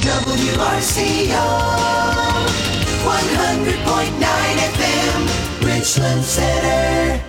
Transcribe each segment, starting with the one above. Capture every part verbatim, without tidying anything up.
W R C O, one hundred point nine F M, Richland Center.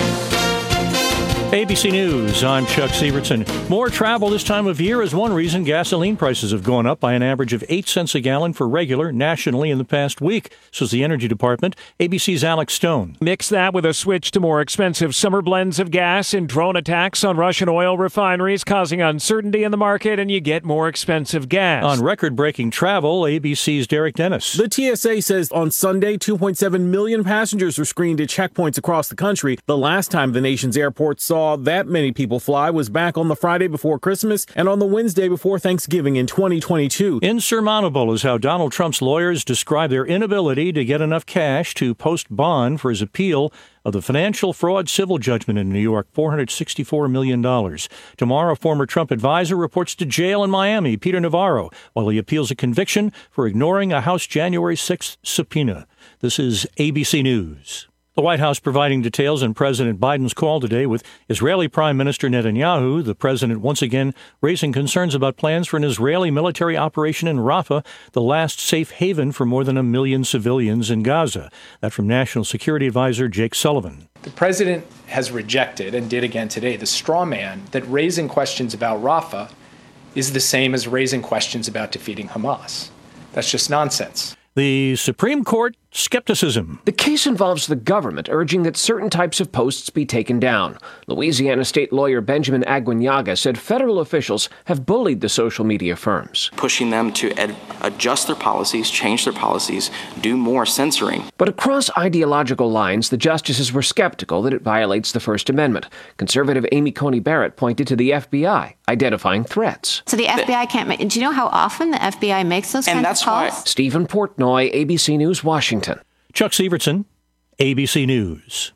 A B C News, I'm Chuck Sievertson. More travel this time of year is one reason gasoline prices have gone up by an average of eight cents a gallon for regular nationally in the past week, says the Energy Department. A B C's Alex Stone. Mix that with a switch to more expensive summer blends of gas and drone attacks on Russian oil refineries, causing uncertainty in the market, and you get more expensive gas. On record-breaking travel, A B C's Derek Dennis. The T S A says on Sunday, two point seven million passengers were screened at checkpoints across the country. The last time the nation's airports saw that many people fly was back on the Friday before Christmas and on the Wednesday before Thanksgiving in twenty twenty-two. Insurmountable is how Donald Trump's lawyers describe their inability to get enough cash to post bond for his appeal of the financial fraud civil judgment in New York, four hundred sixty-four million dollars. Tomorrow, former Trump advisor reports to jail in Miami, Peter Navarro, while he appeals a conviction for ignoring a House January sixth subpoena. This is A B C News. The White House providing details on President Biden's call today with Israeli Prime Minister Netanyahu, the president once again raising concerns about plans for an Israeli military operation in Rafah, the last safe haven for more than a million civilians in Gaza. That from National Security Advisor Jake Sullivan. The president has rejected, and did again today, the straw man that raising questions about Rafah is the same as raising questions about defeating Hamas. That's just nonsense. The Supreme Court skepticism. The case involves the government urging that certain types of posts be taken down. Louisiana state lawyer Benjamin Aguinaga said federal officials have bullied the social media firms, pushing them to ed- adjust their policies, change their policies, do more censoring. But across ideological lines, the justices were skeptical that it violates the First Amendment. Conservative Amy Coney Barrett pointed to the F B I identifying threats. So the F B I can't make. Do you know how often the F B I makes those and kinds that's of calls? Why- Stephen Portnoy, A B C News, Washington. Chuck Sievertson, A B C News.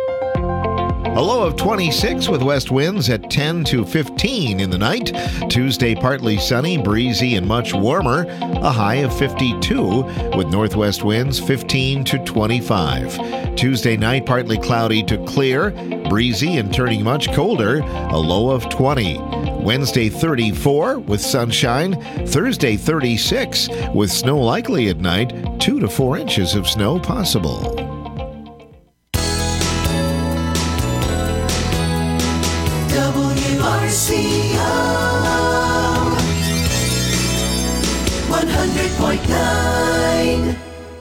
A low of twenty-six with west winds at ten to fifteen in the night. Tuesday, partly sunny, breezy, and much warmer. A high of fifty-two with northwest winds fifteen to twenty-five. Tuesday night, partly cloudy to clear, breezy, and turning much colder. A low of twenty. Wednesday, thirty-four with sunshine. Thursday, thirty-six with snow likely at night. Two to four inches of snow possible. W R C O, one hundred point nine.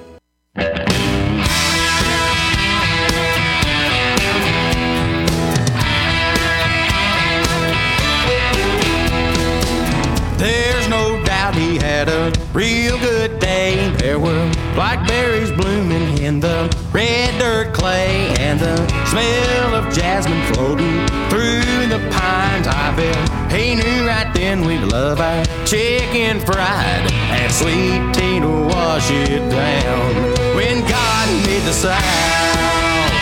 There's no doubt he had a real good day. There were blackberries blooming in the red dirt clay, and the smell of jasmine floating through the pines. I bet he knew right then we'd love our chicken fried and sweet tea to wash it down when God made the South.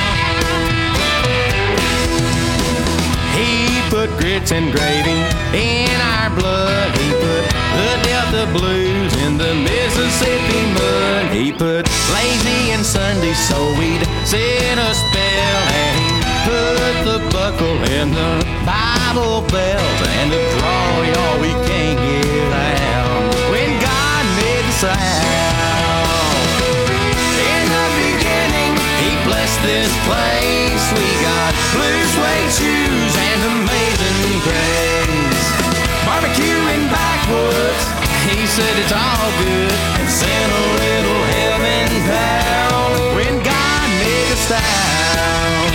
He put grits and gravy in our blood. He put the Delta blues in the Mississippi mud. He put lazy and Sunday so we'd sit a spell, and he put the buckle in the Bible belt and the draw y'all we can't get out when God made the South. In the beginning, he blessed this place. We got blue suede shoes and amazing grace. Barbecue in backwoods, he said it's all good, and sent a little heaven down when God made us down.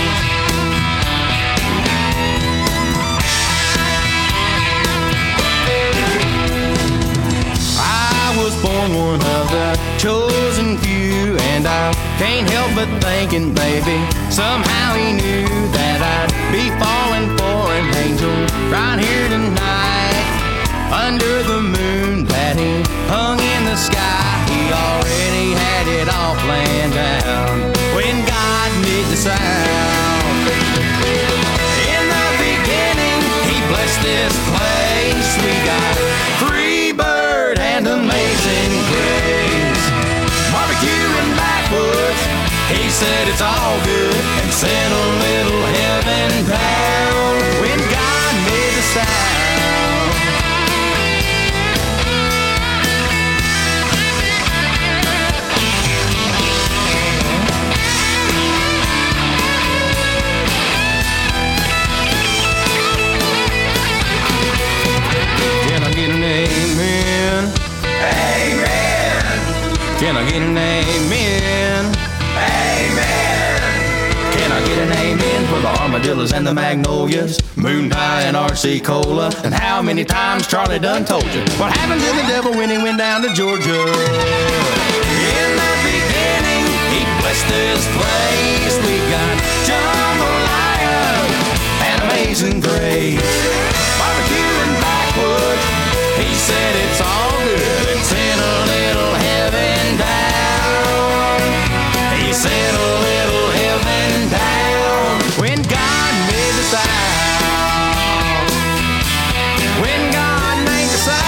I was born one of the chosen few, and I can't help but thinking, baby, somehow he knew that I'd be falling for an angel right here tonight. Under the moon that he hung in the sky, he already had it all planned out when God made the sound. In the beginning, he blessed this place. We got free bird and amazing grace. Barbecue in backwoods, he said it's all good, and sent a little heaven down when God made the sound. Can I get an amen? Amen. Can I get an amen for the armadillos and the magnolias, moon pie and R C Cola? And how many times Charlie done told you what happened to the devil when he went down to Georgia? In the beginning, he blessed this place. We got jambalaya and Amazing Grace, barbecue and backwood. He said it's all good and sent a little heaven down. He sent a little heaven down when God made the South. When God made the South.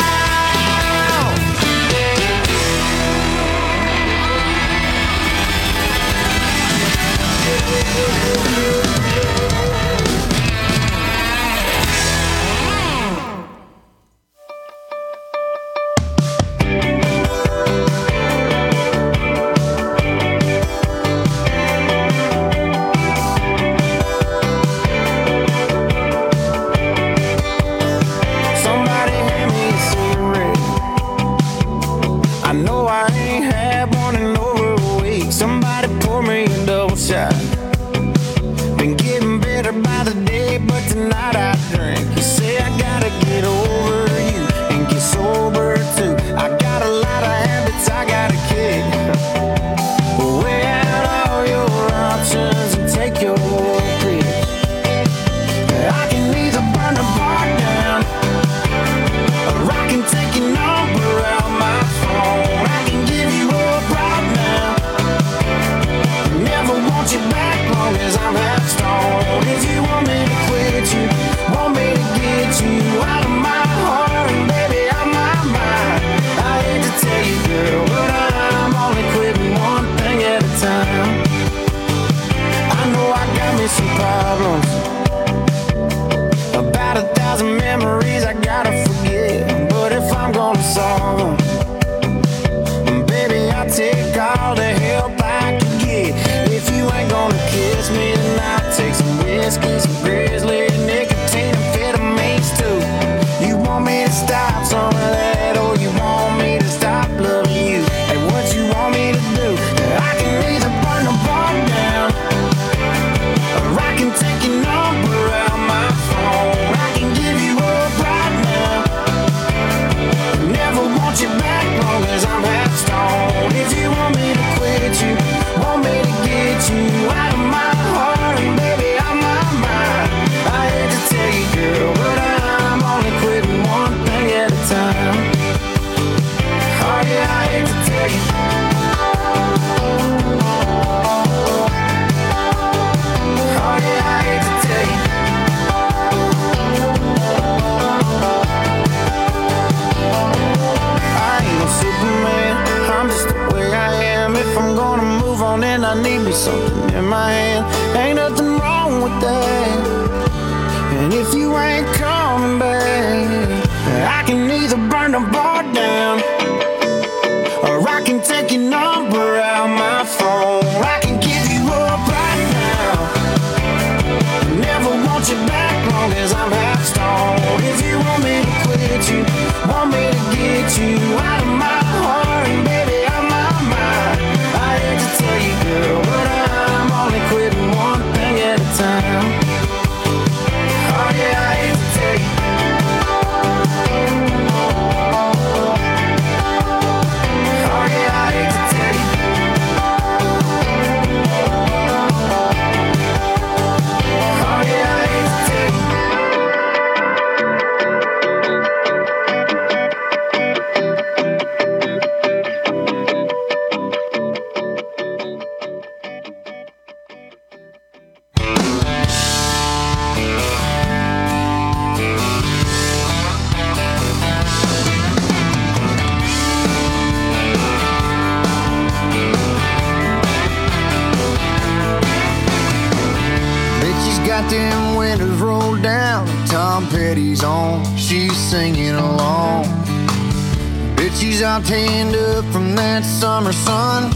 Tanned up from that summer sun.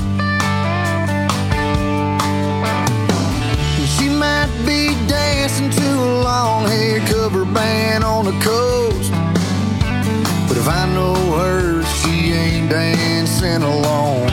She might be dancing to a long hair cover band on the coast, but if I know her, she ain't dancing alone.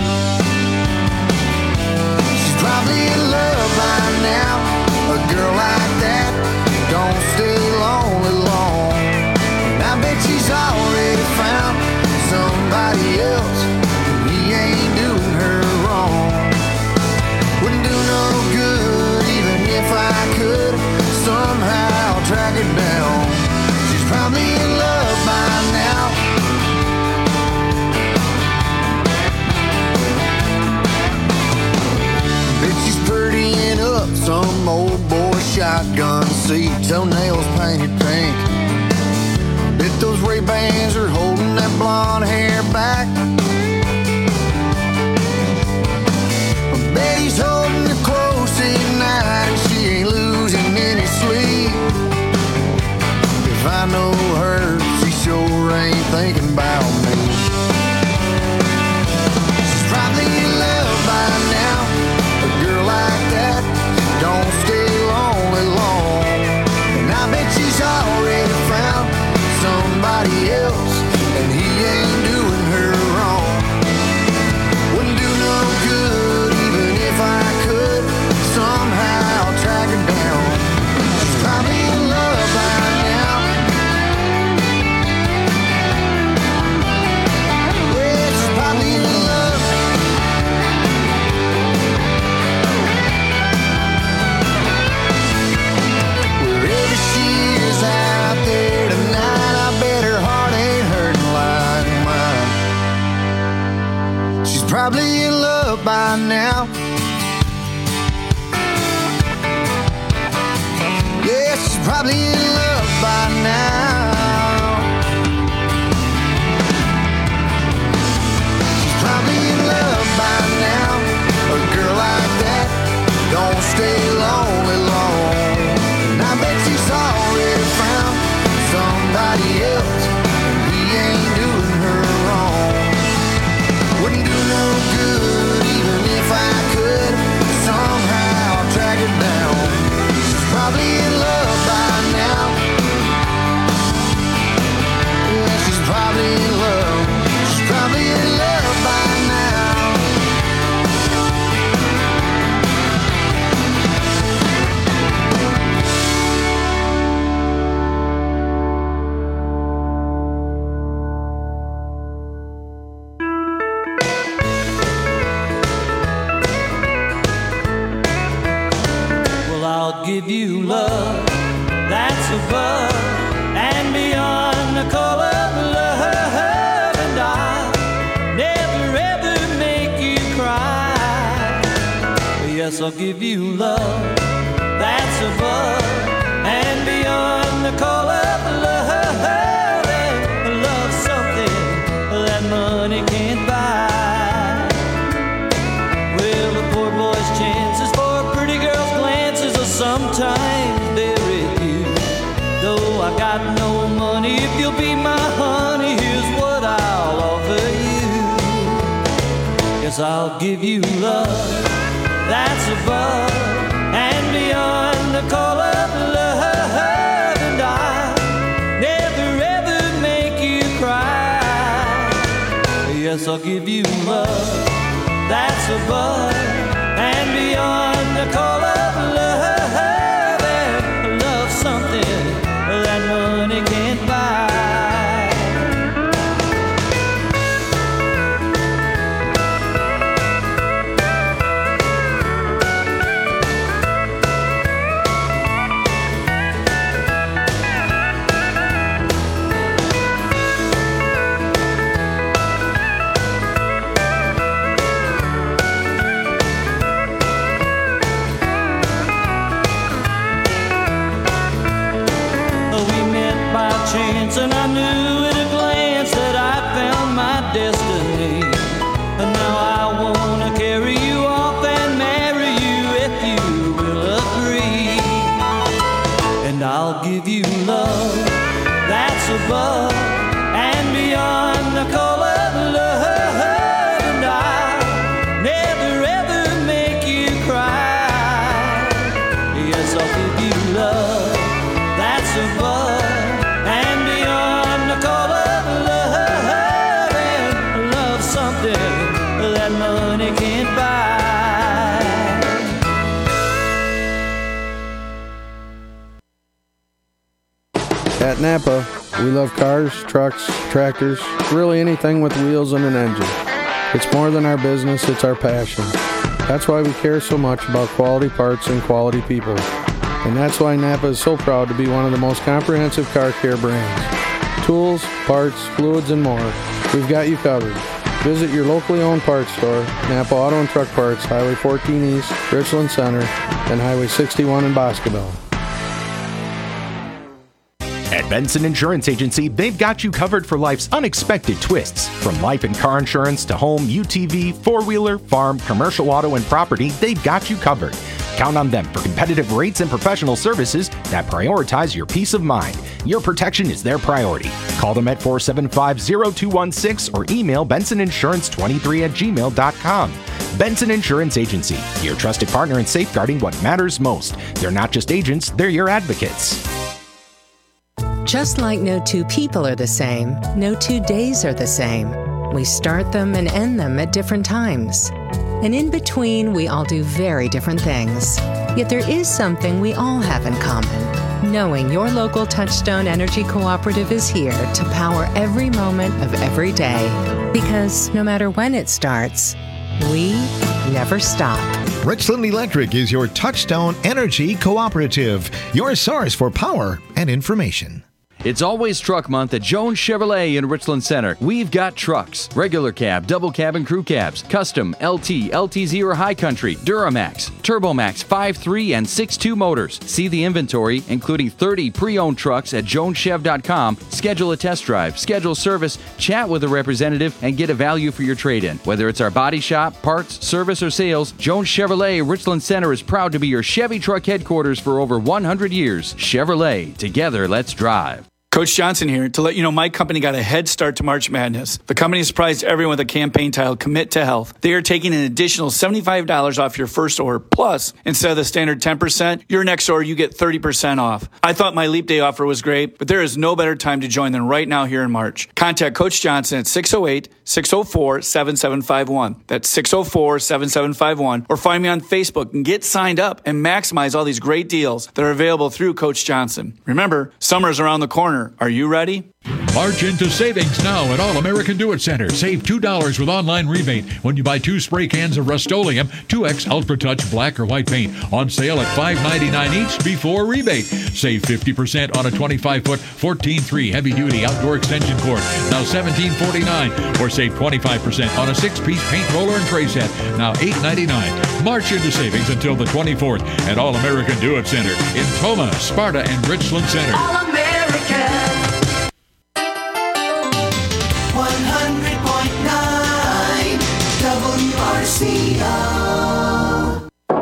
She's probably in love by now. A girl like that don't stay lonely long. And I bet she's already found somebody else, and he ain't doing her wrong. Wouldn't do no good even if I could somehow track her down. She's probably in love by now. Bet she's prettying up some old boy shotgun seat, toenails painted pink. Bet those Ray-Bans are holding that blonde hair back. I bet he's holding her close at night and she ain't losing any sleep. If I know her, she sure ain't thinking about me. She's probably in love by now. A girl like that don't stay lonely long. And I bet she's already found somebody else, and he ain't doing her wrong. Wouldn't do no good even if I could somehow track her down. She's probably in love by now. Yeah, she's probably in love. Wherever she is out there tonight, I bet her heart ain't hurting like mine. She's probably in love by now. Yeah, she's probably in love by now. She's probably in love by now. A girl like that don't stay lonely long. And I bet she's already found somebody else, and he ain't doing her wrong. Wouldn't do no good even if I could somehow track her down. She's probably in love by now. Yeah, she's probably in love. She's probably in love by now. Well, I'll give you love that's above and beyond the call of love, and I'll never ever make you cry. Yes, I'll give you love that's above and beyond the call of love, and love something that money can't buy. Well, a poor boy's chances for a pretty girl's glances are sometimes very few. Though I got no money, if you'll be my honey, here's what I'll offer you. Yes, I'll give you love that's above and beyond the call of love, and I'll never ever make you cry. Yes, I'll give you love that's above and beyond the call of love, and love something that money can't buy. Chance, and I knew at a glance that I found my destiny. And now I wanna carry you off and marry you if you will agree. And I'll give you love that's above and beyond the call of love, and I'll never ever make you cry. Yes, I'll give you love that's above and beyond the call of love, and love At Napa, we love cars, trucks, tractors, really anything with wheels and an engine. It's more than our business, it's our passion. That's why we care so much about quality parts and quality people. And that's why Napa is so proud to be one of the most comprehensive car care brands. Tools, parts, fluids, and more. We've got you covered. Visit your locally owned parts store, Napa Auto and Truck Parts, Highway fourteen East, Richland Center, and Highway sixty-one in Boscobel. At Benson Insurance Agency, they've got you covered for life's unexpected twists. From life and car insurance to home, U T V, four-wheeler, farm, commercial auto, and property, they've got you covered. Count on them for competitive rates and professional services that prioritize your peace of mind. Your protection is their priority. Call them at four seven five, zero two one six or email benson insurance twenty-three at gmail dot com. Benson Insurance Agency, your trusted partner in safeguarding what matters most. They're not just agents, they're your advocates. Just like no two people are the same, no two days are the same. We start them and end them at different times. And in between, we all do very different things. Yet there is something we all have in common. Knowing your local Touchstone Energy Cooperative is here to power every moment of every day. Because no matter when it starts, we never stop. Richland Electric is your Touchstone Energy Cooperative, your source for power and information. It's always truck month at Jones Chevrolet in Richland Center. We've got trucks, regular cab, double cab, and crew cabs, custom, L T, L T Z or High Country, Duramax, Turbomax five three and six two motors. See the inventory, including thirty pre-owned trucks at jones chev dot com. Schedule a test drive, schedule service, chat with a representative, and get a value for your trade-in. Whether it's our body shop, parts, service, or sales, Jones Chevrolet Richland Center is proud to be your Chevy truck headquarters for over one hundred years. Chevrolet, together let's drive. Coach Johnson here to let you know my company got a head start to March Madness. The company surprised everyone with a campaign titled Commit to Health. They are taking an additional seventy-five dollars off your first order. Plus, instead of the standard ten percent, your next order you get thirty percent off. I thought my Leap Day offer was great, but there is no better time to join than right now here in March. Contact Coach Johnson at six oh eight, six oh four, seven seven five one. That's six oh four, seven seven five one. Or find me on Facebook and get signed up and maximize all these great deals that are available through Coach Johnson. Remember, summer's around the corner. Are you ready? March into savings now at All American Do-It Center. Save two dollars with online rebate when you buy two spray cans of Rust-Oleum two X Ultra Touch black or white paint. On sale at five ninety-nine each before rebate. Save fifty percent on a twenty-five foot fourteen three heavy-duty outdoor extension cord, now seventeen forty-nine. Or save twenty-five percent on a six-piece paint roller and tray set, now eight ninety-nine. March into savings until the twenty-fourth at All American Do-It Center in Toma, Sparta, and Richland Center. All American. one hundred point nine W R C O.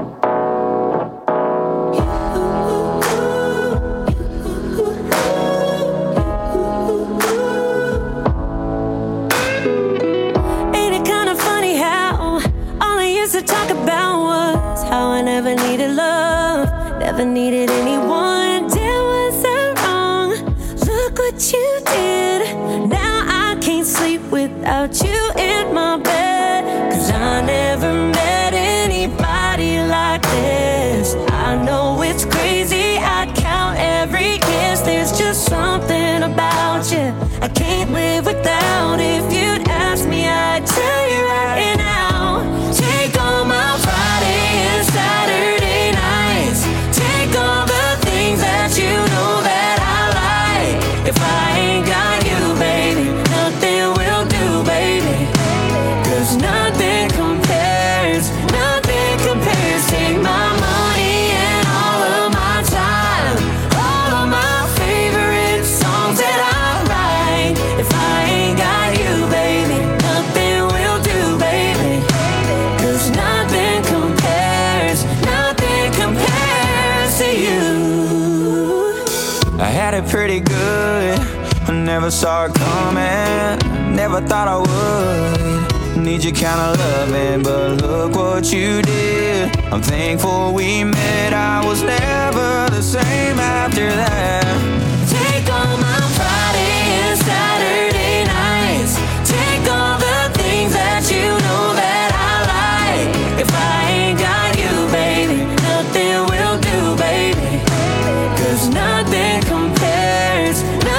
Ain't it kind of funny how all I used to talk about was how I never needed love, never needed anyone. There was a wrong. Look what you did. Now I can't sleep without you in my bed. Cause I never met anybody like this. I know it's crazy, I count every kiss. There's just something about you I can't live without. If you'd ask me, I'd tell you right now. Take all my Friday and Saturday nights. Take all the things that you know that I like. If I ain't got you, baby, nothing will do, baby. Cause nothing compares, nothing compares. Take my money and all of my time, all of my favorite songs that I write. If I ain't got you, baby, nothing will do, baby. Cause nothing compares, nothing compares to you. I had it pretty good, I never saw it coming, never thought I would need your kind of loving, but look what you did. I'm thankful we met, I was never the same after that. Take all my Friday and Saturday nights. Take all the things that you know that I like. If I ain't got you, baby, nothing will do, baby. Cause nothing compares,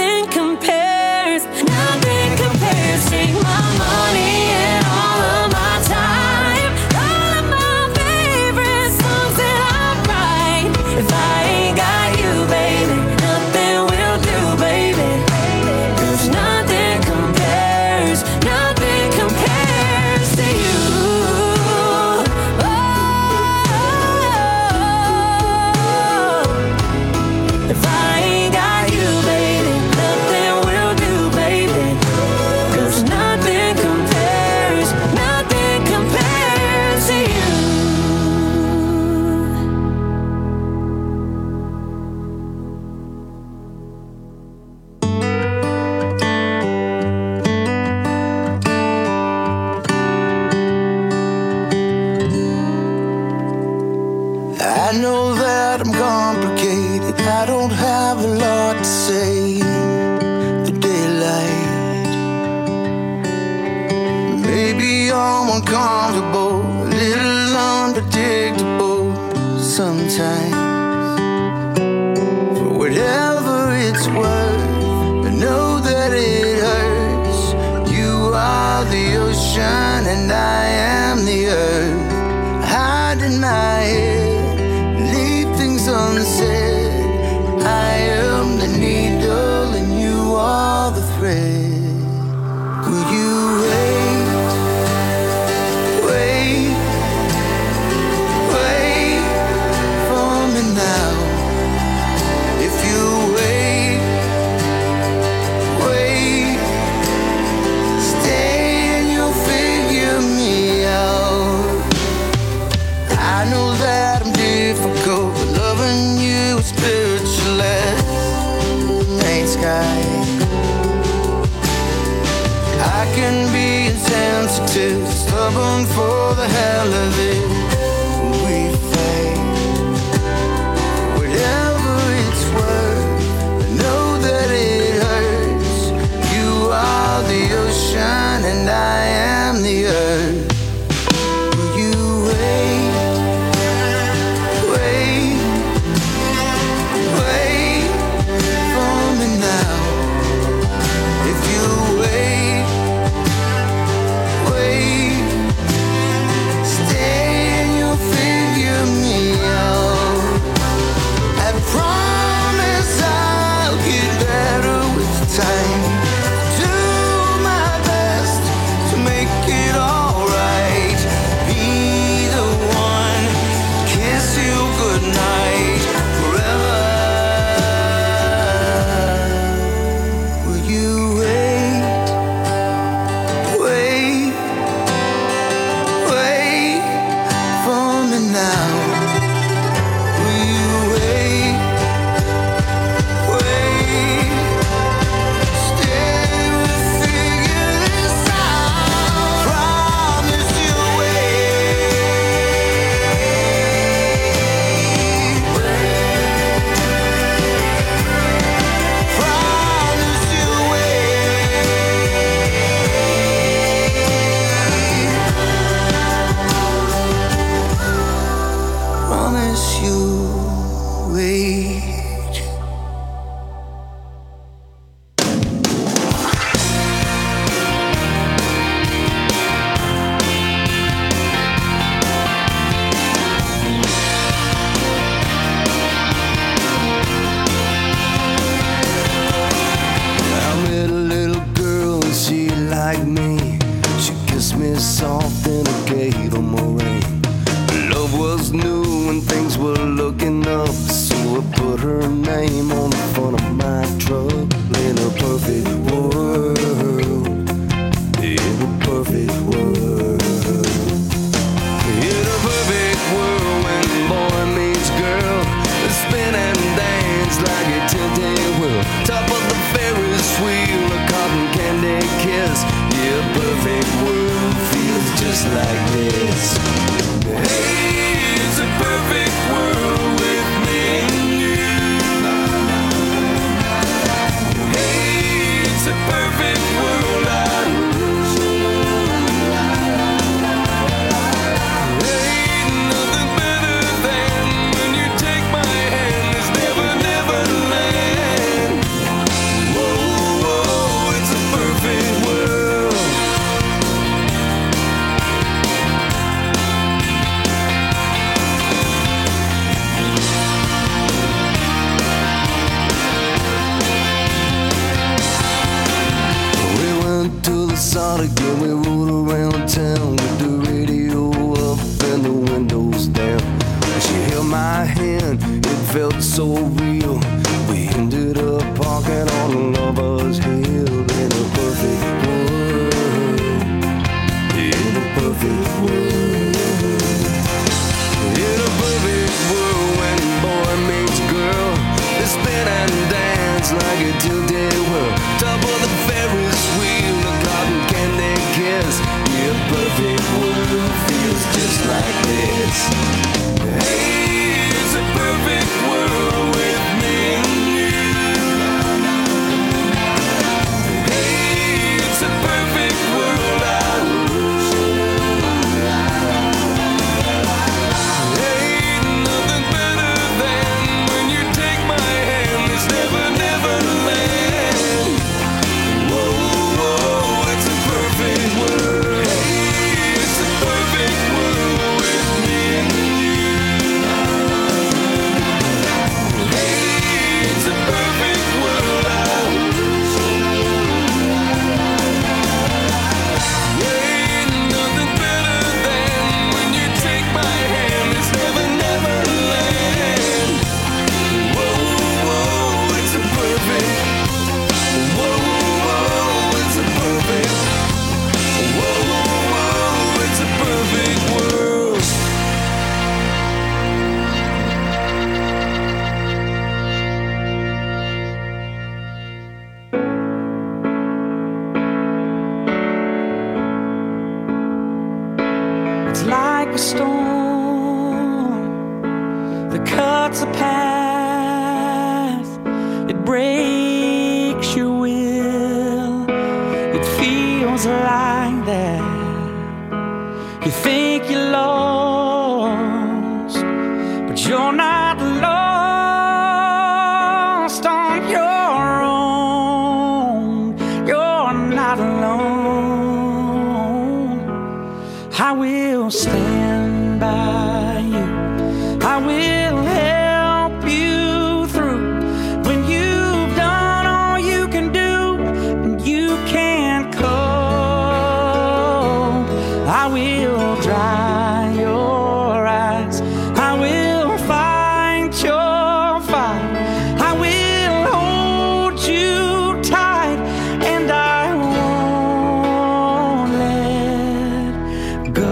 nothing compares, nothing compares. Take my money and all of my time, all of my favorite songs that I write. If I ain't got you, baby, nothing will do, baby. 'Cause nothing compares, nothing compares to you. Oh, if I ain't got you, baby, nothing will do, baby. 'Cause nothing compares, nothing compares to you. I know that I'm complicated. I don't have a lot to say. The daylight, maybe I'm uncomfortable, a little unpredictable sometimes. For whatever it's worth, I know that it hurts. You are the ocean and I am the earth. Hide in my head, leave things unsaid. I am the needle and you are the thread. Will you wait, wait, wait for me now? If you wait, wait, stay and you'll figure me out. I know that I'm difficult, but loving you is spiritual as the night sky. I can be insensitive, stubborn for the hell of it. We fight, whatever it's worth. I know that it hurts. You are the ocean and I am the earth. Will you wait, wait, wait for me now? If you wait, wait, stay and you'll figure me out. I promise I'll get better with time. Do my best to make it alright. Be the one, kiss you goodnight forever. Will you wait, wait, wait for me now? Will you wait, wait, stay, we'll figure this out. Promise you'll wait, promise you'll wait, promise you'll wait. I met a little girl and she liked me. She kissed me soft in a gate on my rain. Love was new and things were looking up, so I put her name on the front of my truck. In a perfect world, in a perfect world, in a perfect world, when boy meets girl, they spin and dance like a ten-day whirl. Top of the Ferris wheel, a cotton candy kiss. Yeah, a perfect world feels just like this. Hey, it's a perfect world with me and you. Hey, it's a perfect world. I ain't nothing better than when you take my hand. There's never, never land. Whoa. out again. We rode around town with the radio up and the windows down. She held my hand, it felt so real. We ended up parking on Lover's Hill in a perfect world. In a perfect world. In a perfect world, when boy meets girl, they spin and dance like a tilted whirl. Top of the Ferris wheel, a cotton candy kiss. Yeah, a perfect world feels just like this. Hey, it's a perfect world with me and you. Hey, it's a perfect world I wish. Ain't nothing better than when you take my hand. It's never, never land. Whoa, whoa, it's a perfect world. Hey, it's a perfect world with me and you. Hey, it's a perfect world I wish. Ain't nothing better than when you take my hand. It's never, never land. Whoa, whoa, it's a perfect. Whoa, whoa, it's a perfect. Whoa, whoa, it's a perfect world. It's like a storm that cuts a path. It breaks your will. It feels like that. You think you're lost, but you're not lost on your own. You're not alone. I will stand by you. I will help you through when you've done all you can do and you can't cope. I will dry your eyes. I will fight your fight. I will hold you tight and I won't let go.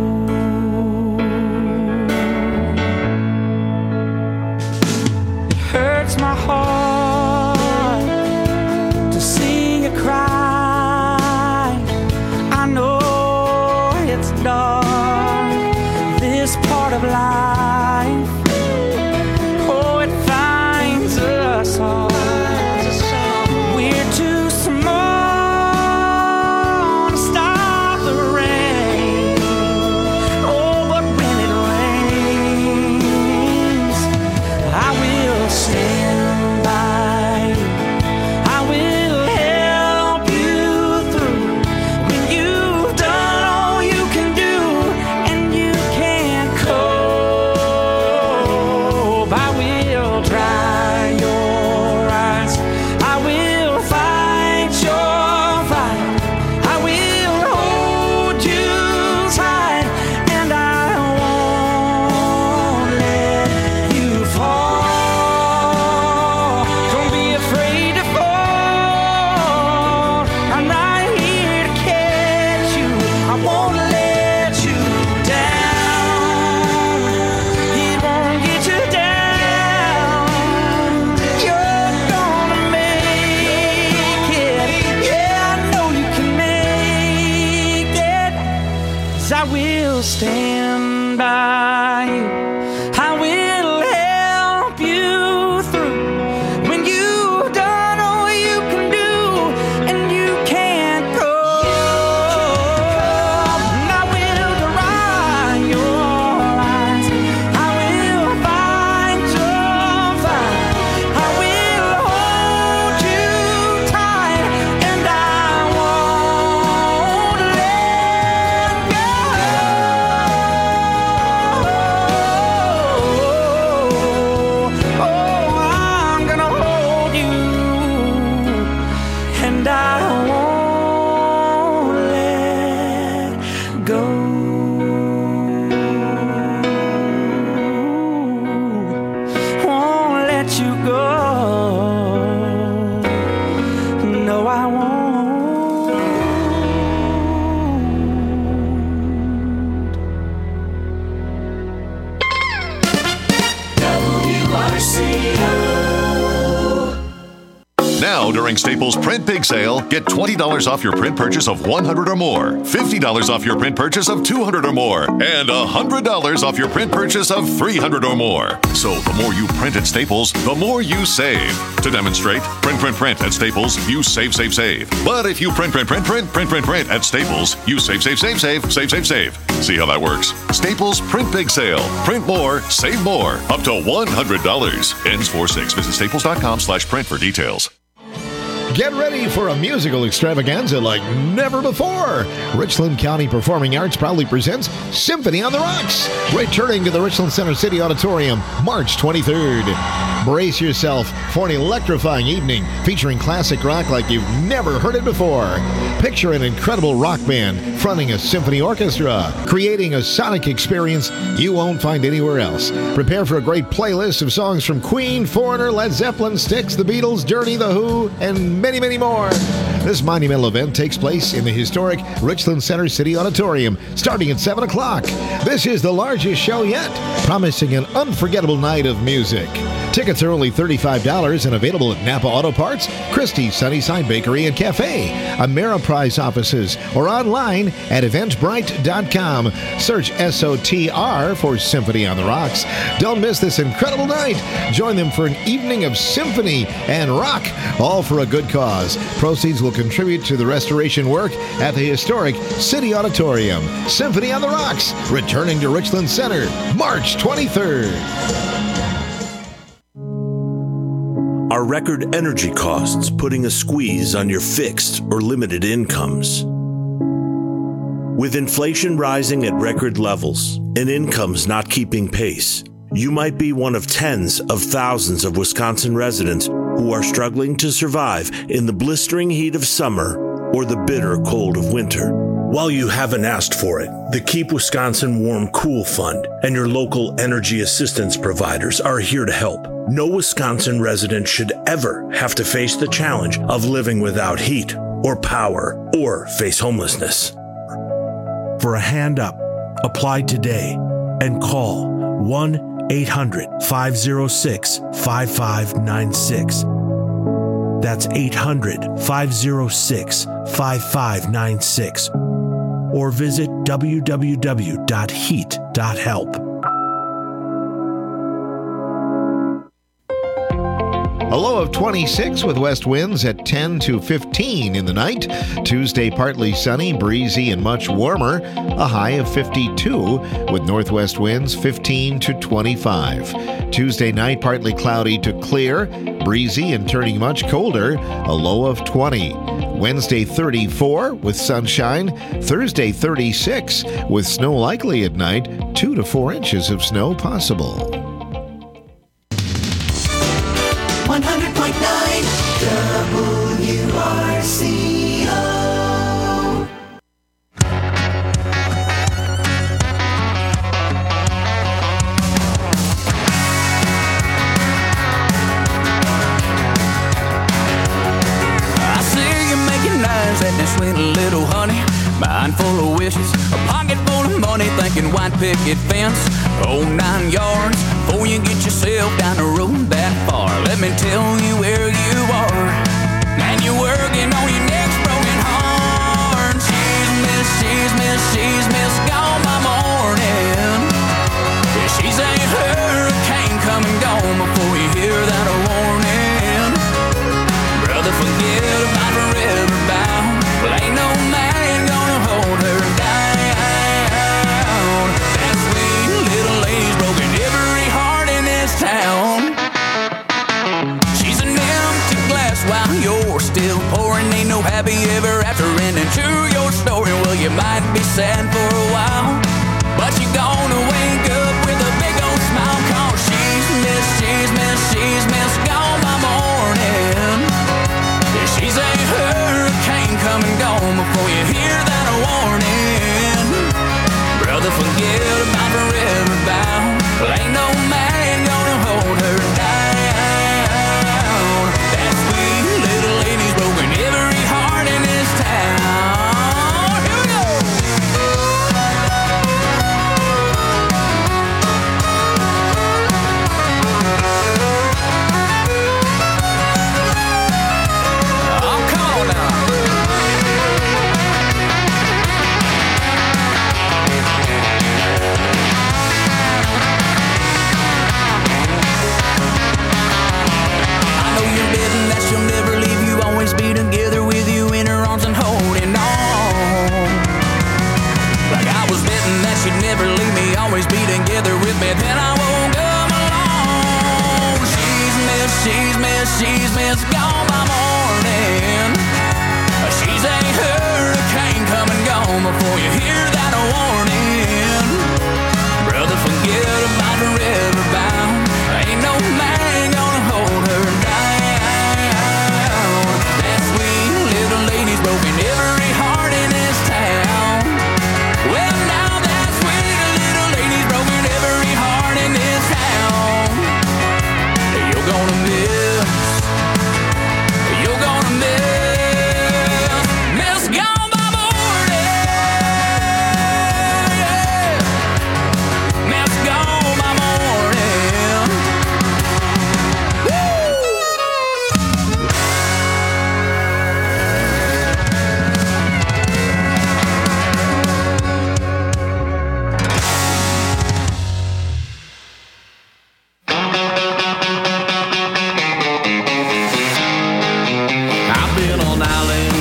It hurts my heart to see you cry. I know it's dark, this part of life. Oh, it finds us all. We're too small to stop the rain. Oh, but when it rains, I will stand by you. I will help you through when you've done all you can do and you can't cope. I will dry your eyes. I will fight your fight. I will hold you tight and I won't let you fall. Don't be afraid to fall. I'm right here to catch you. I won't let you down. It won't get you down. You're gonna make it. Yeah, I know you can make it. 'Cause I will stand by you. I will help you through when you've done all you can do and you can't go. And I will dry your eyes. I will fight your fight. I will hold you tight and I won't let go. I want. W R C O. Now, during Staples Print Big Sale, get twenty dollars off your print purchase of one hundred or more, fifty dollars off your print purchase of two hundred or more, and one hundred dollars off your print purchase of three hundred or more. So the more you print at Staples, the more you save. To demonstrate, print, print, print at Staples, you save, save, save. But if you print, print, print, print, print, print, print at Staples, you save, save, save, save, save, save, save. See how that works? Staples Print Big Sale. Print more, save more. Up to one hundred dollars. Ends four six. Visit staples.com slash print for details. Get ready for a musical extravaganza like never before. Richland County Performing Arts proudly presents Symphony on the Rocks, returning to the Richland Center City Auditorium March twenty-third. Brace yourself for an electrifying evening featuring classic rock like you've never heard it before. Picture an incredible rock band fronting a symphony orchestra, creating a sonic experience you won't find anywhere else. Prepare for a great playlist of songs from Queen, Foreigner, Led Zeppelin, Styx, The Beatles, Journey, The Who, and many, many more. This monumental event takes place in the historic Richland Center City Auditorium starting at seven o'clock. This is the largest show yet, promising an unforgettable night of music. Tickets are only thirty-five dollars and available at Napa Auto Parts, Christie's Sunnyside Bakery and Cafe, Ameriprise offices, or online at eventbrite dot com. Search S O T R for Symphony on the Rocks. Don't miss this incredible night. Join them for an evening of symphony and rock, all for a good cause. Proceeds will contribute to the restoration work at the historic City Auditorium. Symphony on the Rocks, returning to Richland Center, March twenty-third. Are record energy costs putting a squeeze on your fixed or limited incomes? With inflation rising at record levels and incomes not keeping pace, you might be one of tens of thousands of Wisconsin residents who are struggling to survive in the blistering heat of summer or the bitter cold of winter. While you haven't asked for it, the Keep Wisconsin Warm Cool Fund and your local energy assistance providers are here to help. No Wisconsin resident should ever have to face the challenge of living without heat or power or face homelessness. For a hand up, apply today and call one eight hundred, five oh six, five five nine six. That's eight hundred, five oh six, five five nine six. Or visit w w w dot heat dot help. A low of twenty-six with west winds at ten to fifteen in the night. Tuesday, partly sunny, breezy, and much warmer. A high of fifty-two with northwest winds fifteen to twenty-five. Tuesday night, partly cloudy to clear, breezy, and turning much colder. A low of twenty. Wednesday, thirty-four with sunshine. Thursday, thirty-six with snow likely at night. Two to four inches of snow possible. one hundred point nine W R C O. I see you making eyes at this sweet little honey. Mind full of wishes, a pocket full of money, thinking white picket fence, oh nine yards. Before you get yourself down the road that far, let me tell you where you are. Man, you're working on your next broken heart. She's miss, she's miss, she's miss gone by morning. Yeah, she's a hurricane coming gone before you hear that warning. Brother, forget about forever bound. Well, ain't no man gonna hold her down. That sweet little lady's broken every heart in this town. She's an empty glass while you're still pouring. Ain't no happy ever after ending to your story. Well, you might be sad for a while, but you're gonna wake up with a big old smile. Cause she's missed, she's missed, she's missed gone by morning. Yeah, she's a hurricane coming gone before you hear that warning. Brother, forget about forever bound. Well, ain't no man gonna hold her down. That sweet little lady's broken every heart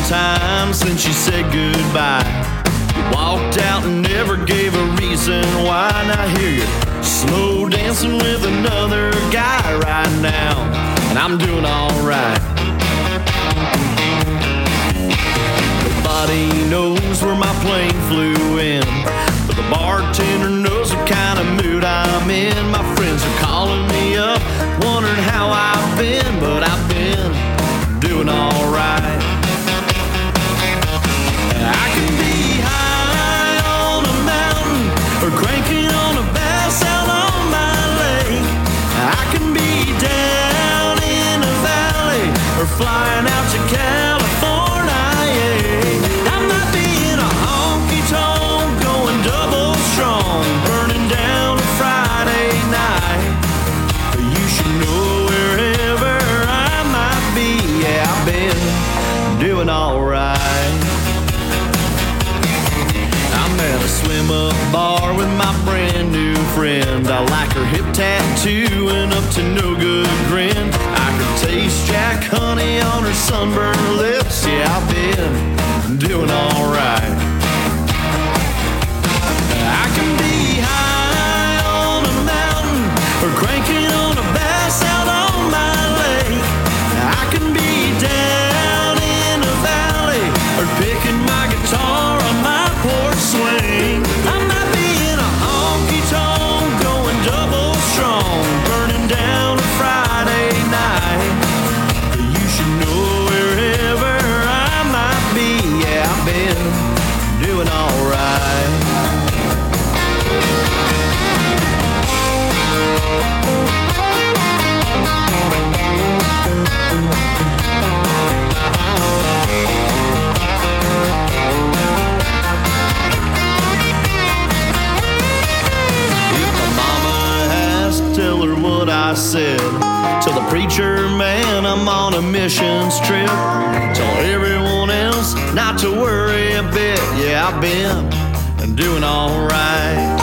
time since you said goodbye. You walked out and never gave a reason why. Now here you're slow dancing with another guy right now, and I'm doing alright. Nobody knows where my plane flew in, but the bartender knows the kind of mood I'm in. My friends are calling me up, wondering how I've been, but I've been doing alright. I can be high on a mountain or cranking on a bass out on my lake. I can be down in a valley or flying out to California. I might be in a honky-tonk going double strong, burning down a Friday night. But you should know wherever I might be, yeah, I've been doing alright. I'm at a swim-up bar with my brand new friend. I like her hip tattoo and up to no good grin. I can taste Jack honey on her sunburned lips. Yeah, I've been doing alright. I can be high on a mountain or cranking on a bass out on my lake. I can be down in a valley or picking my guitar on my porch swing. I might be in a honky-tonk going double strong, burning down a Friday night. You should know wherever I might be, yeah, I've been doing alright. Tell her what I said. Tell the preacher man I'm on a missions trip. Tell everyone else not to worry a bit. Yeah, I've been doing alright.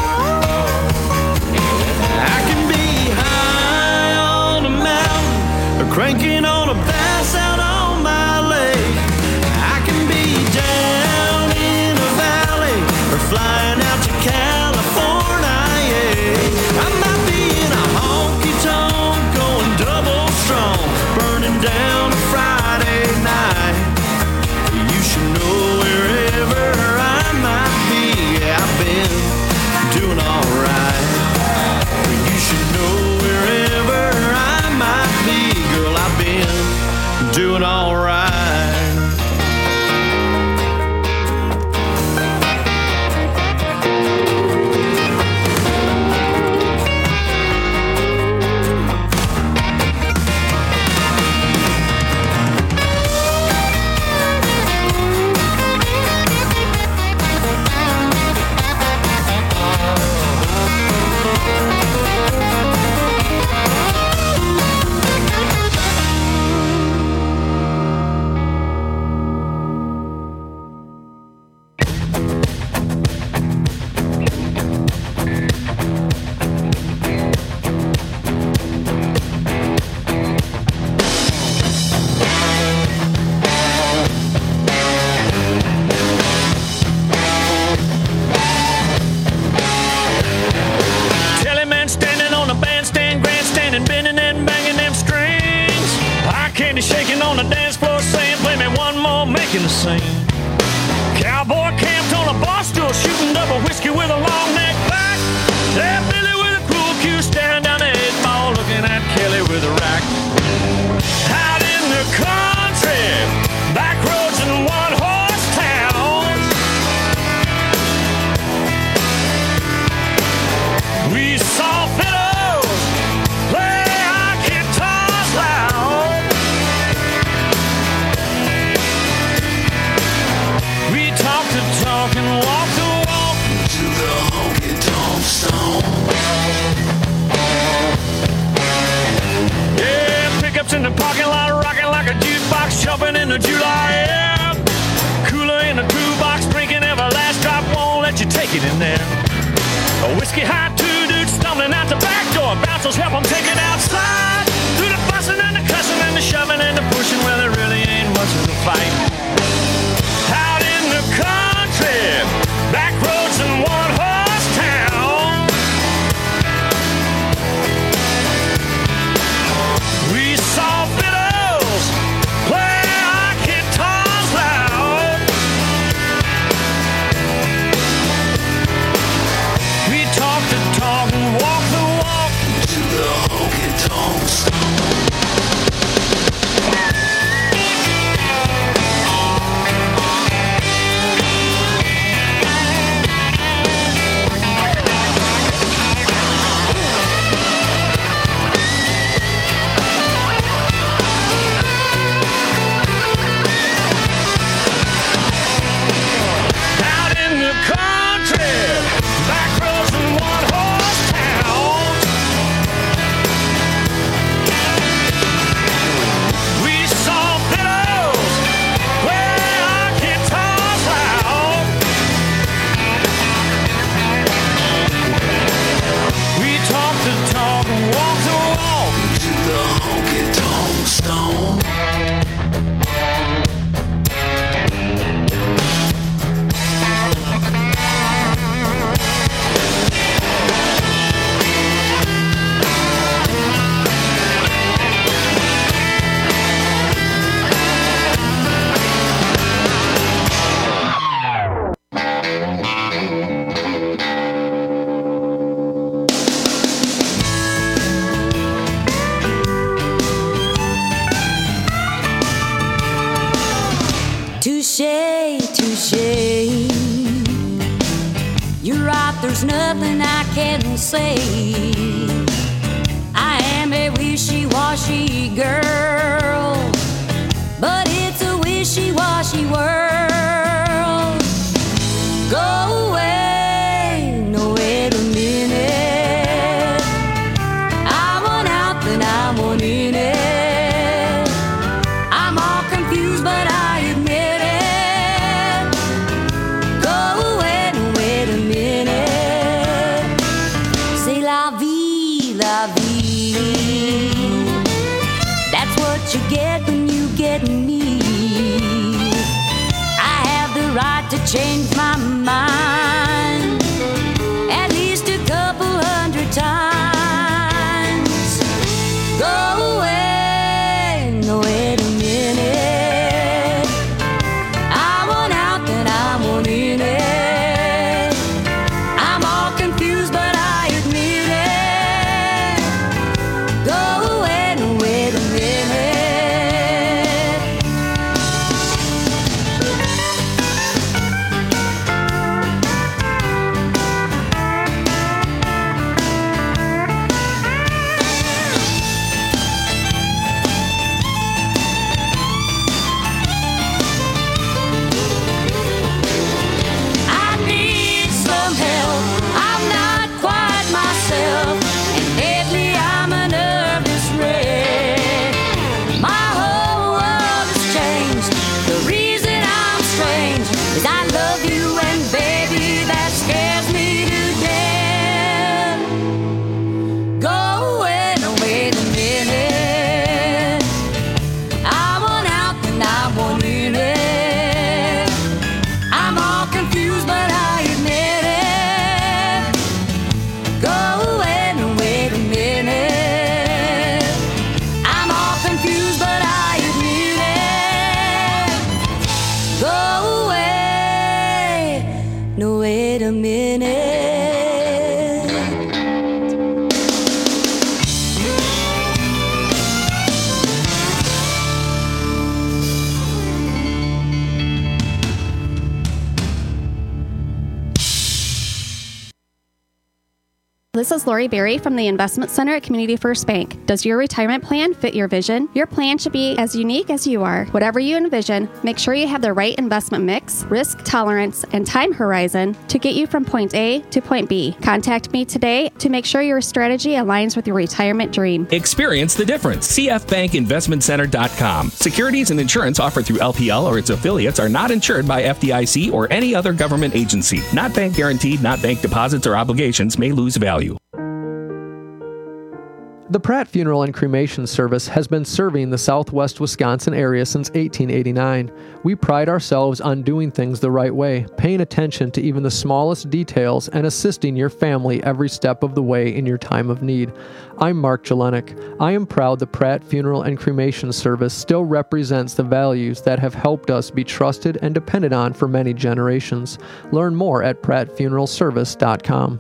I can be high on a mountain or cranking on a bass out on my lake. I can be down in a valley or flying out to California. Yeah, I might be in a honky-tonk going double strong, burning down a Friday night. You should know wherever I might be, yeah, I've been doing alright. You should know wherever I might be, girl, I've been doing alright. Cowboy camped on a bar stool, shooting double whiskey with a long neck back. There, Billy with a cool cue, staring down the eight ball, looking at Kelly with a rack. Out in the country, back roads and one horse towns, we saw fiddles play our guitars loud. We talked the talk and walked the walk to the honky-tonk song. Yeah, pickups in the parking lot, rocking like a jukebox, jumping in the July air. Cooler in the crew box, drinking every last drop, won't let you take it in there. A whiskey high, two dudes stumbling out the back door. Bouncers help them take it outside. Through the fussing and the cussing and the shoving and the pushing, well, there really ain't much of a fight. touche, touche. You're right, there's nothing I can say. I am a wishy-washy girl, but it's a wishy-washy world. Go away, no wait a minute. I want out, then I want in it. I'm all confused, but I admit it. Go away, no wait a minute. C'est la vie, la vie. That's what you get when you get me. I have the right to change my mind at least a couple hundred times. Go away, no wait a minute. I want out, then I want in it. I'm all confused, but I admit it. Go away, no wait a minute. I need some help. I'm not quite myself, and lately I'm a nervous wreck. My whole world has changed. The reason I'm strange is I love you, and baby, that scares me to death. Go away, no wait a minute. I want out, then I want in it. I'm all confused, but I admit it. Go away, no wait a minute. I'm all confused, but I admit it. Go away, no wait a minute. This is Lori Berry from the Investment Center at Community First Bank. Does your retirement plan fit your vision? Your plan should be as unique as you are. Whatever you envision, make sure you have the right investment mix, risk tolerance, and time horizon to get you from point A to point B. Contact me today to make sure your strategy aligns with your retirement dream. Experience the difference. C F Bank Investment Center dot com. Securities and insurance offered through L P L or its affiliates are not insured by F D I C or any other government agency. Not bank guaranteed, not bank deposits or obligations may lose value. The Pratt Funeral and Cremation Service has been serving the southwest Wisconsin area since eighteen eighty-nine. We pride ourselves on doing things the right way, paying attention to even the smallest details, and assisting your family every step of the way in your time of need. I'm Mark Jelenik. I am proud the Pratt Funeral and Cremation Service still represents the values that have helped us be trusted and depended on for many generations. Learn more at pratt funeral service dot com.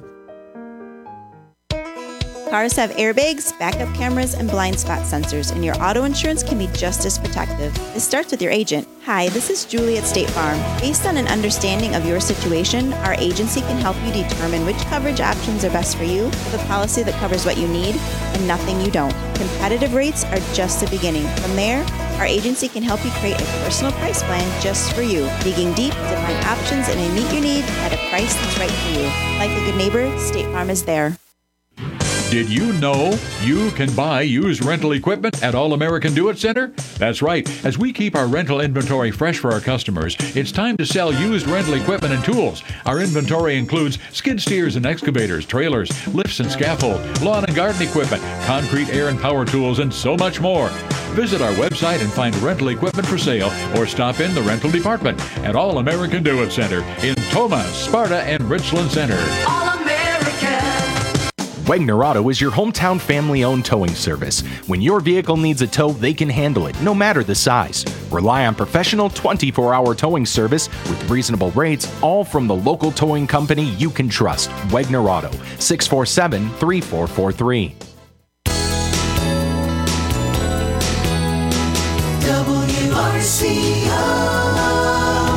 Cars have airbags, backup cameras, and blind spot sensors, and your auto insurance can be just as protective. It starts with your agent. Hi, this is Julie at State Farm. Based on an understanding of your situation, our agency can help you determine which coverage options are best for you with a policy that covers what you need and nothing you don't. Competitive rates are just the beginning. From there, our agency can help you create a personal price plan just for you, digging deep to find options that may meet your need at a price that's right for you. Like a good neighbor, State Farm is there. Did you know you can buy used rental equipment at All American Do It Center? That's right. As we keep our rental inventory fresh for our customers, it's time to sell used rental equipment and tools. Our inventory includes skid steers and excavators, trailers, lifts and scaffold, lawn and garden equipment, concrete, air and power tools, and so much more. Visit our website and find rental equipment for sale or stop in the rental department at All American Do It Center in Toma, Sparta, and Richland Center. Wegner Auto is your hometown family-owned towing service. When your vehicle needs a tow, they can handle it, no matter the size. Rely on professional twenty-four hour towing service with reasonable rates, all from the local towing company you can trust. Wegner Auto, six four seven, three four four three. W R C O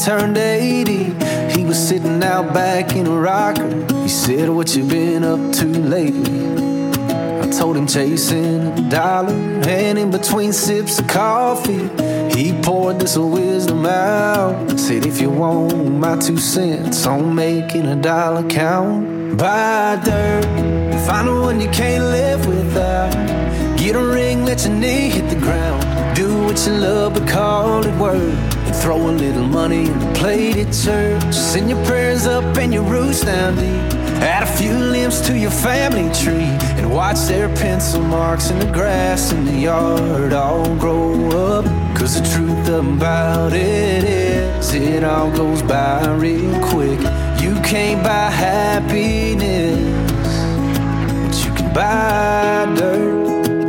turned eighty. He was sitting out back in a rocker. He said, what you been up to lately? I told him chasing a dollar, and in between sips of coffee, he poured this wisdom out. Said, if you want my two cents on making a dollar count, buy dirt, find the one you can't live without. Get a ring, let your knee hit the ground. Do what you love, but call it work. And throw a little money in the plate at church. Send your prayers up and your roots down deep. Add a few limbs to your family tree, and watch their pencil marks in the grass in the yard all grow up. Cause the truth about it is, it all goes by real quick. You can't buy happiness, but you can buy dirt.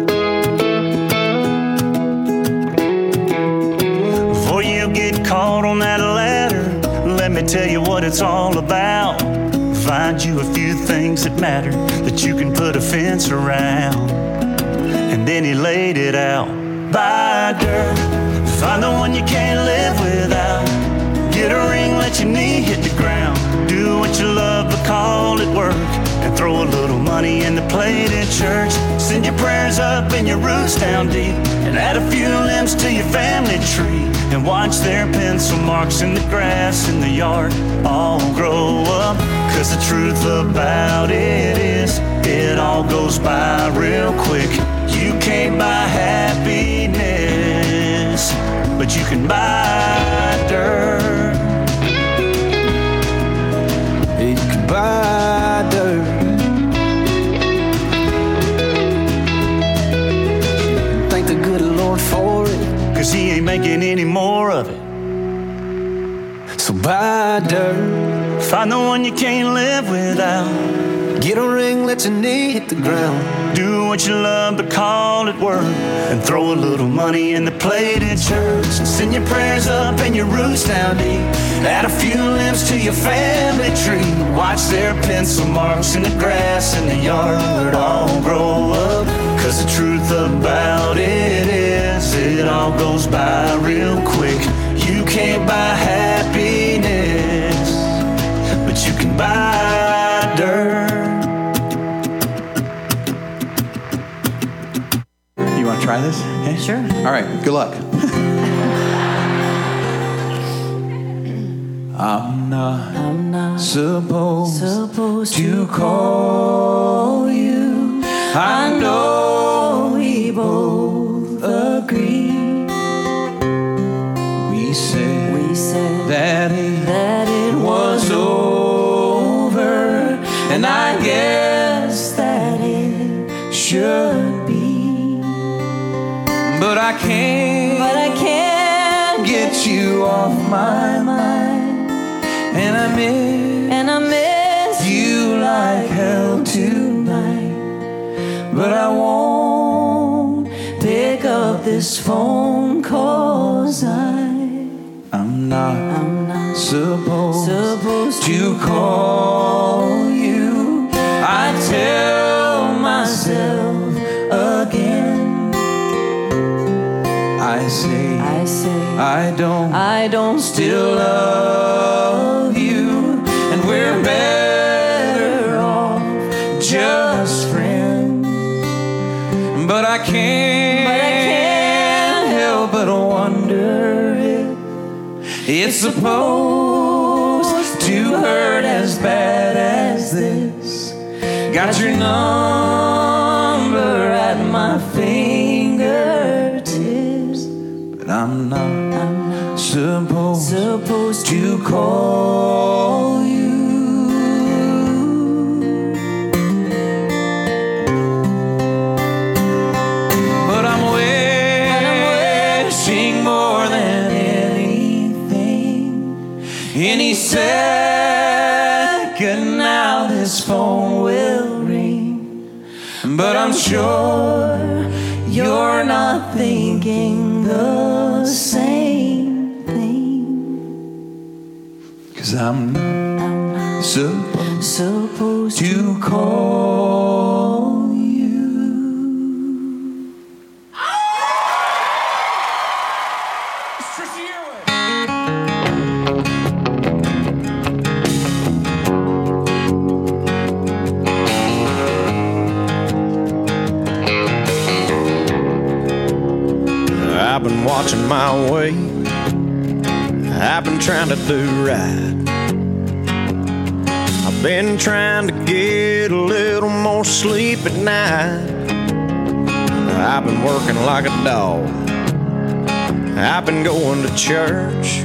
Before you get caught on that ladder, let me tell you what it's all about. Find you a few things that matter, that you can put a fence around. And then he laid it out. Buy dirt, find the one you can't live without. Get a ring, let your knee hit the ground. Do what you love, but call it work. And throw a little money in the plate at church. Send your prayers up and your roots down deep. And add a few limbs to your family tree. And watch their pencil marks in the grass in the yard all grow up. Cause the truth about it is, it all goes by real quick. You can't buy happiness, but you can buy dirt. You can buy dirt. Thank the good Lord for it, cause he ain't making any more of it. So buy dirt, find the one you can't live without. Get a ring, let your knee hit the ground. Do what you love, but call it work. And throw a little money in the plate at church. And send your prayers up and your roots down deep. Add a few limbs to your family tree. Watch their pencil marks in the grass in the yard all grow up. Cause the truth about it is, it all goes by real quick. You can't buy happiness, but you can buy dirt. You want to try this? Yeah? Sure. All right, good luck. I'm not, I'm not supposed, supposed to call you. I know we both agree. We said, we said that it, that it was over, and I guess that it should be. But I can't, but I can't get you off my mind, and I miss, and I miss you like hell tonight. But I won't pick up this phone, cause I I'm not, I'm not supposed, supposed to call you. I tell myself again, I say, I say, I don't, I don't still love you, and we're better off just friends. But I can't, but I can't help but wonder if it's supposed to hurt as bad as this. Got your number at my fingertips, but I'm not, I'm not supposed, supposed to call you. But I'm wishing more than anything, any second now this phone will ring. But I'm sure you're not thinking the same thing, 'cause I'm not, I'm not supposed, supposed to call you. I'm watching my weight. I've been trying to do right. I've been trying to get a little more sleep at night. I've been working like a dog. I've been going to church.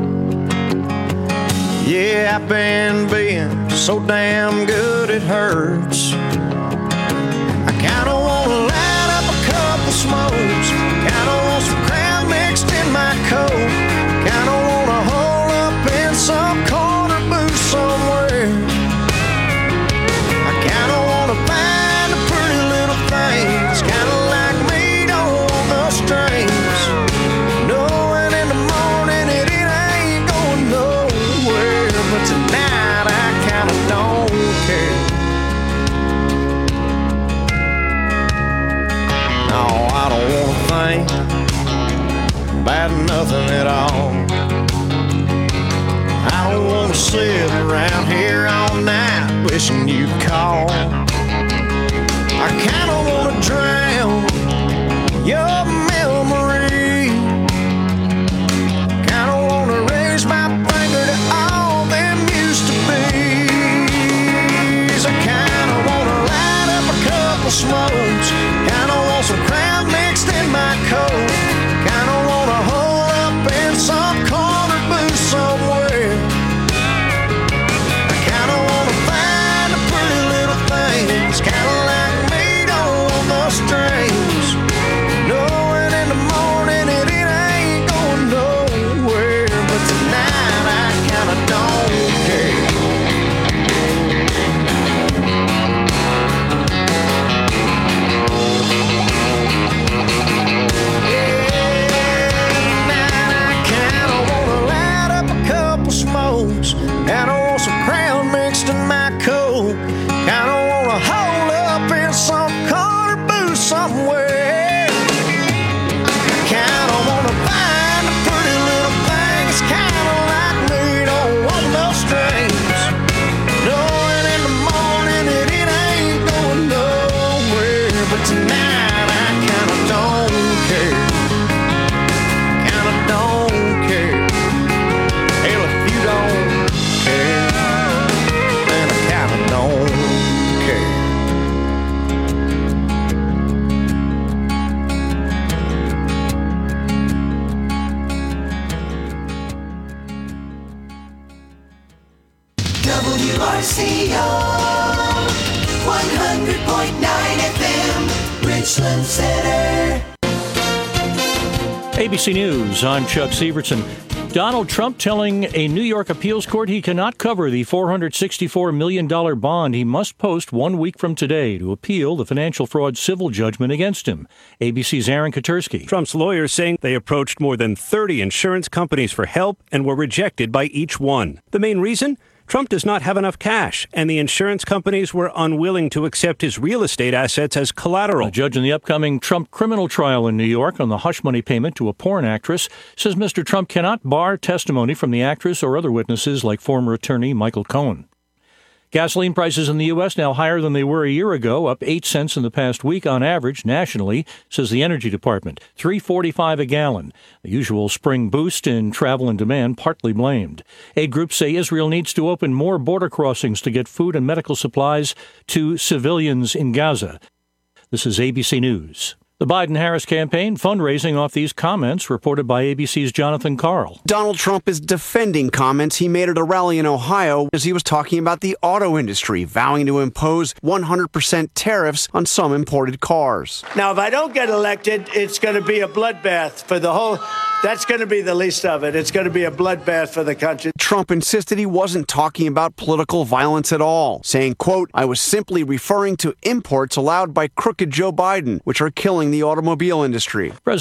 Yeah, I've been being so damn good it hurts. I kinda wanna light up a couple smokes. Kinda want some Crown mixed in my coat. Kinda wanna hole up in some corner booth somewhere. I kinda wanna find a pretty little thing. It's kinda like meat on the strings. Knowing in the morning it, it ain't going nowhere. But tonight I kinda don't care. No, I don't wanna think about nothing at all. I don't wanna sit around here all night wishing you'd call. I kinda wanna drown your memory. Kinda wanna raise my finger to all them used to be's. I kinda wanna light up a couple smokes. Kinda want some Crown mixed in my coat. Kinda wanna hole up in some corner booth somewhere. I kinda wanna find a pretty little thing. It's kinda like meat on the strings. Knowing in the morning it, it ain't going nowhere. But tonight I kinda don't care. Kinda want some Crown mixed in my coat. Kinda wanna hole up in some corner booth somewhere. Kinda wanna find a pretty little thing. It's kinda like meat on no strings. Knowing in the morning it, it ain't going nowhere. But tonight I kinda don't care. Kinda don't care. Hell, if you don't care, then I kinda don't care. W R C O one hundred point nine F M, Richland Center. A B C News, I'm Chuck Severson. Donald Trump telling a New York appeals court he cannot cover the four hundred sixty-four million dollars bond he must post one week from today to appeal the financial fraud civil judgment against him. A B C's Aaron Katursky. Trump's lawyers saying they approached more than thirty insurance companies for help and were rejected by each one. The main reason? Trump does not have enough cash, and the insurance companies were unwilling to accept his real estate assets as collateral. A judge in the upcoming Trump criminal trial in New York on the hush money payment to a porn actress says Mister Trump cannot bar testimony from the actress or other witnesses like former attorney Michael Cohen. Gasoline prices in the U S now higher than they were a year ago, up eight cents in the past week on average nationally, says the Energy Department. three forty-five a gallon. The usual spring boost in travel and demand partly blamed. Aid groups say Israel needs to open more border crossings to get food and medical supplies to civilians in Gaza. This is A B C News. The Biden-Harris campaign fundraising off these comments, reported by A B C's Jonathan Karl. Donald Trump is defending comments he made at a rally in Ohio as he was talking about the auto industry, vowing to impose one hundred percent tariffs on some imported cars. Now, if I don't get elected, it's going to be a bloodbath for the whole... That's going to be the least of it. It's going to be a bloodbath for the country. Trump insisted he wasn't talking about political violence at all, saying, quote, I was simply referring to imports allowed by crooked Joe Biden, which are killing the automobile industry. President